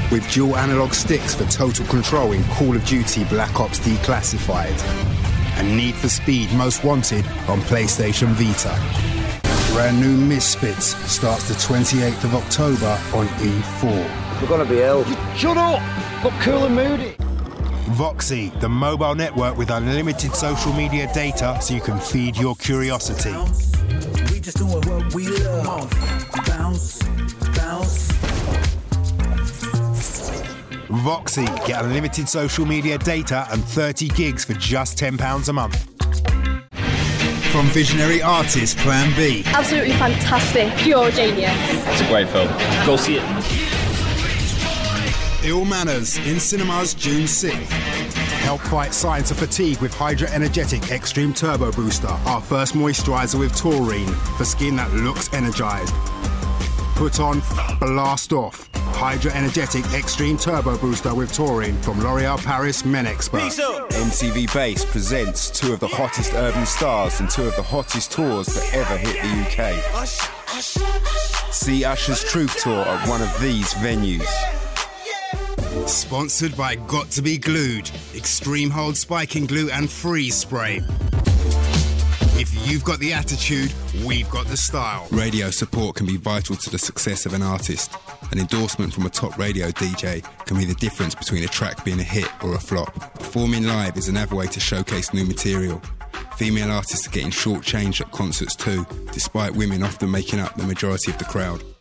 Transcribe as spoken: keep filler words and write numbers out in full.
with dual analog sticks for total control in Call of Duty Black Ops Declassified. And Need for Speed Most Wanted on PlayStation Vita. Brand new Misfits starts the twenty-eighth of October on E four. We're gonna be ill. Shut up! Look cool and moody. Voxy, the mobile network with unlimited social media data so you can feed your curiosity. We just doing what we love. Bounce, bounce. Voxy, get unlimited social media data and thirty gigs for just ten pounds a month. From visionary artist Plan B. Absolutely fantastic, pure genius. It's a great film. Go see it. Ill Manners in cinemas June sixth. Help fight signs of fatigue with Hydra Energetic Extreme Turbo Booster, our first moisturiser with taurine for skin that looks energised. Put on, blast off. Hydra Energetic Extreme Turbo Booster with taurine from L'Oréal Paris Men Expert. M T V Base presents two of the hottest urban stars and two of the hottest tours that ever hit the U K. See Usher's Truth Tour at one of these venues. Sponsored by Got to Be Glued, Extreme Hold Spiking Glue and Freeze Spray. If you've got the attitude, we've got the style. Radio support can be vital to the success of an artist. An endorsement from a top radio D J can be the difference between a track being a hit or a flop. Performing live is another way to showcase new material. Female artists are getting short-changed at concerts too, despite women often making up the majority of the crowd.